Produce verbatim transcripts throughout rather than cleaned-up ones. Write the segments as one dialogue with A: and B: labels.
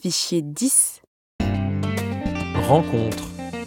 A: Fichier dix.
B: Rencontre.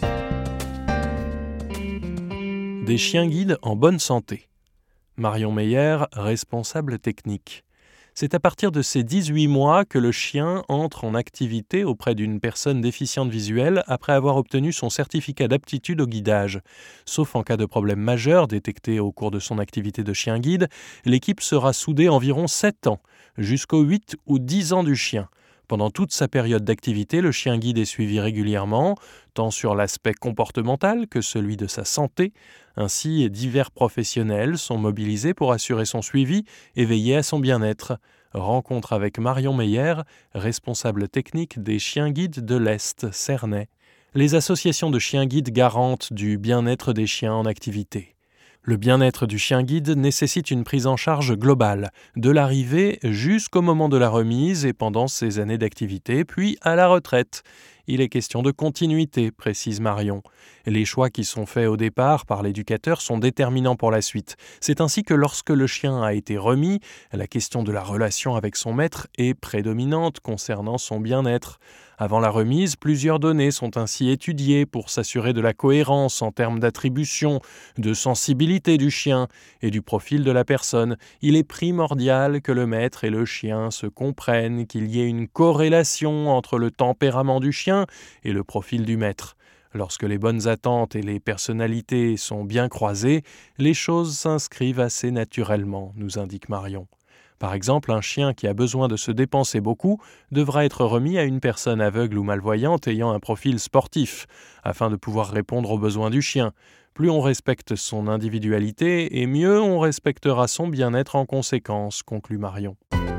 B: Des chiens guides en bonne santé. Marion Meyer, responsable technique. C'est à partir de ses dix-huit mois que le chien entre en activité auprès d'une personne déficiente visuelle après avoir obtenu son certificat d'aptitude au guidage. Sauf en cas de problème majeur détecté au cours de son activité de chien guide, l'équipe sera soudée environ sept ans, jusqu'aux huit ou dix ans du chien. Pendant toute sa période d'activité, le chien guide est suivi régulièrement, tant sur l'aspect comportemental que celui de sa santé. Ainsi, divers professionnels sont mobilisés pour assurer son suivi et veiller à son bien-être. Rencontre avec Marion Meyer, responsable technique des chiens guides de l'Est, Cernay. Les associations de chiens guides garantent du bien-être des chiens en activité. Le bien-être du chien guide nécessite une prise en charge globale, de l'arrivée jusqu'au moment de la remise et pendant ses années d'activité, puis à la retraite. Il est question de continuité, précise Marion. Les choix qui sont faits au départ par l'éducateur sont déterminants pour la suite. C'est ainsi que lorsque le chien a été remis, la question de la relation avec son maître est prédominante concernant son bien-être. Avant la remise, plusieurs données sont ainsi étudiées pour s'assurer de la cohérence en termes d'attribution, de sensibilité du chien et du profil de la personne. Il est primordial que le maître et le chien se comprennent, qu'il y ait une corrélation entre le tempérament du chien et le profil du maître. Lorsque les bonnes attentes et les personnalités sont bien croisées, les choses s'inscrivent assez naturellement, nous indique Marion. Par exemple, un chien qui a besoin de se dépenser beaucoup devra être remis à une personne aveugle ou malvoyante ayant un profil sportif, afin de pouvoir répondre aux besoins du chien. Plus on respecte son individualité, et mieux on respectera son bien-être en conséquence, conclut Marion.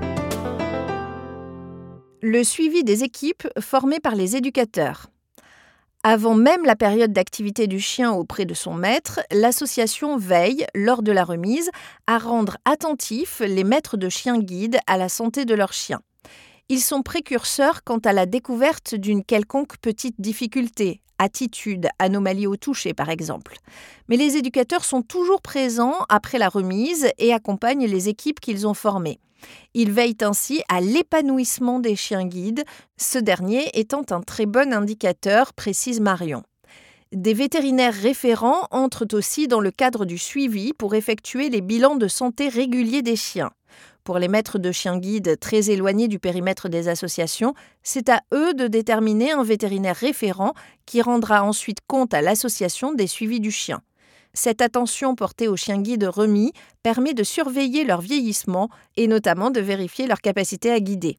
C: Le suivi des équipes formées par les éducateurs. Avant même la période d'activité du chien auprès de son maître, l'association veille, lors de la remise, à rendre attentifs les maîtres de chiens guides à la santé de leur chien. Ils sont précurseurs quant à la découverte d'une quelconque petite difficulté, attitude, anomalie au toucher par exemple. Mais les éducateurs sont toujours présents après la remise et accompagnent les équipes qu'ils ont formées. Ils veillent ainsi à l'épanouissement des chiens guides, ce dernier étant un très bon indicateur, précise Marion. Des vétérinaires référents entrent aussi dans le cadre du suivi pour effectuer les bilans de santé réguliers des chiens. Pour les maîtres de chiens guides très éloignés du périmètre des associations, c'est à eux de déterminer un vétérinaire référent qui rendra ensuite compte à l'association des suivis du chien. Cette attention portée aux chiens guides remis permet de surveiller leur vieillissement et notamment de vérifier leur capacité à guider.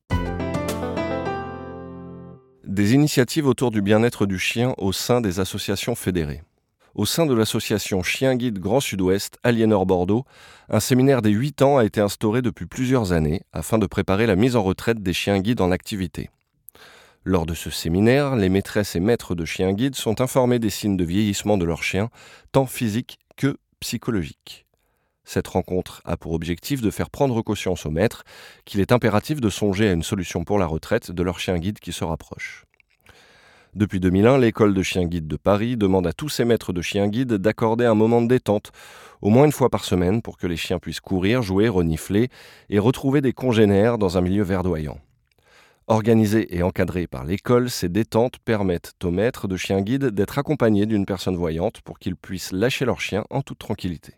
D: Des initiatives autour du bien-être du chien au sein des associations fédérées. Au sein de l'association Chien Guide Grand Sud-Ouest Aliénor Bordeaux, un séminaire des huit ans a été instauré depuis plusieurs années afin de préparer la mise en retraite des chiens guides en activité. Lors de ce séminaire, les maîtresses et maîtres de chiens guides sont informés des signes de vieillissement de leurs chiens, tant physiques que psychologiques. Cette rencontre a pour objectif de faire prendre conscience aux maîtres qu'il est impératif de songer à une solution pour la retraite de leur chien guide qui se rapproche. Depuis deux mille un, l'école de chiens guides de Paris demande à tous ses maîtres de chiens guides d'accorder un moment de détente, au moins une fois par semaine, pour que les chiens puissent courir, jouer, renifler et retrouver des congénères dans un milieu verdoyant. Organisées et encadrées par l'école, ces détentes permettent aux maîtres de chiens guides d'être accompagnés d'une personne voyante pour qu'ils puissent lâcher leur chien en toute tranquillité.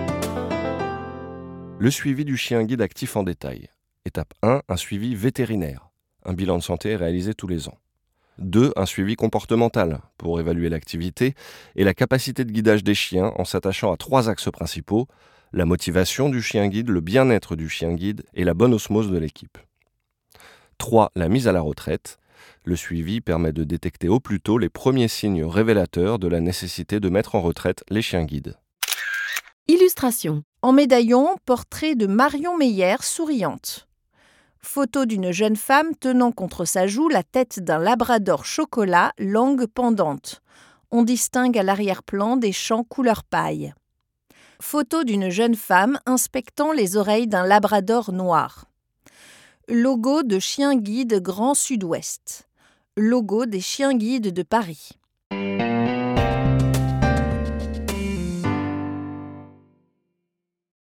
D: Le suivi du chien guide actif en détail. Étape un, un suivi vétérinaire. Un bilan de santé est réalisé tous les ans. deux. Un suivi comportemental pour évaluer l'activité et la capacité de guidage des chiens en s'attachant à trois axes principaux, la motivation du chien guide, le bien-être du chien guide et la bonne osmose de l'équipe. trois. La mise à la retraite. Le suivi permet de détecter au plus tôt les premiers signes révélateurs de la nécessité de mettre en retraite les chiens guides.
A: Illustration.
C: En médaillon, portrait de Marion Meyer souriante. Photo d'une jeune femme tenant contre sa joue la tête d'un labrador chocolat, langue pendante. On distingue à l'arrière-plan des champs couleur paille. Photo d'une jeune femme inspectant les oreilles d'un labrador noir. Logo de Chien Guide Grand Sud-Ouest. Logo des Chiens Guides de Paris.